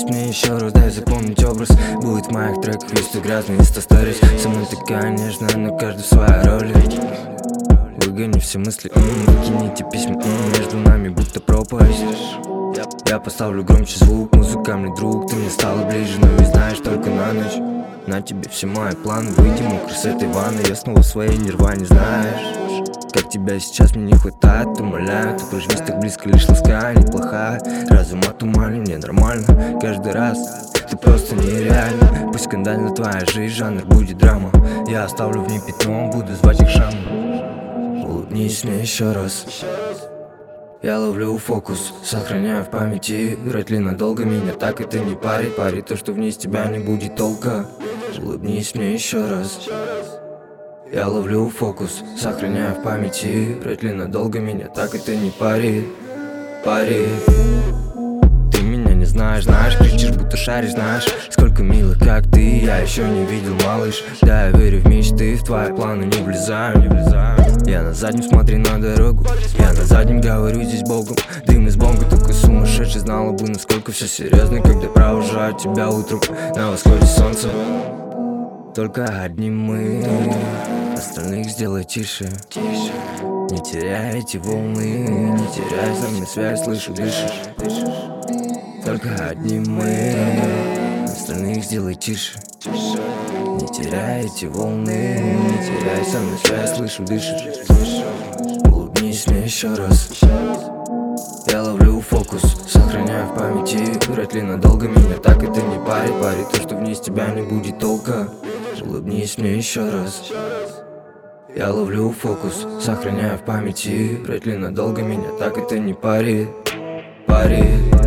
Улыбнись мне еще раз, дай запомнить образ. Будет в моих треках, если грязный инста-сторис. Со мной ты, конечно, но каждый в своей роли. Выгони все мысли, выкините письма, между нами будто пропасть. Я поставлю громче звук, музыкальный друг. Ты мне стала ближе, но ведь знаешь, только на ночь. На тебе все мои планы, выйди мокрый с этой ванны. Я снова в своей нирване, знаешь, как тебя сейчас мне не хватает, умоляю. Ты проживись так близко, лишь ласка неплохая. Разум отуманен, мне нормально каждый раз. Ты просто нереально. Пусть скандально твоя жизнь, жанр будет драма. Я оставлю в ней пятно, буду звать их Шану. Улыбнись мне еще раз. Я ловлю фокус, сохраняю в памяти. Вряд ли надолго меня так это не парит. Парит то, что вниз тебя не будет толка. Улыбнись мне еще раз. Я ловлю фокус, сохраняю в памяти. Вряд ли надолго меня так это не парит. Ты меня не знаешь, кричишь, будто шаришь, знаешь. Сколько милых, как ты, я еще не видел, малыш. Да, я верю в мечты, в твои планы не влезаю. Я на заднем, смотри на дорогу. Я на заднем, говорю здесь богом. Дым из бонга, такой сумасшедший. Знала бы, насколько все серьезно, когда провожаю тебя утром на восходе солнца. Только одни мы, остальных сделай тише. Не теряй эти волны, не теряй со мной связь, слышу, дышишь. Только одни мы, остальных сделай тише. Не теряй эти волны, не теряй со мной связь, слышу, дышишь. Улыбнись мне еще раз. Я ловлю фокус, сохраняю в памяти. Вряд ли надолго меня так это не парит. Парит то, что вниз тебя не будет толка. Улыбнись мне еще раз. Я ловлю фокус, сохраняю в памяти. Вряд ли надолго меня так это не парит.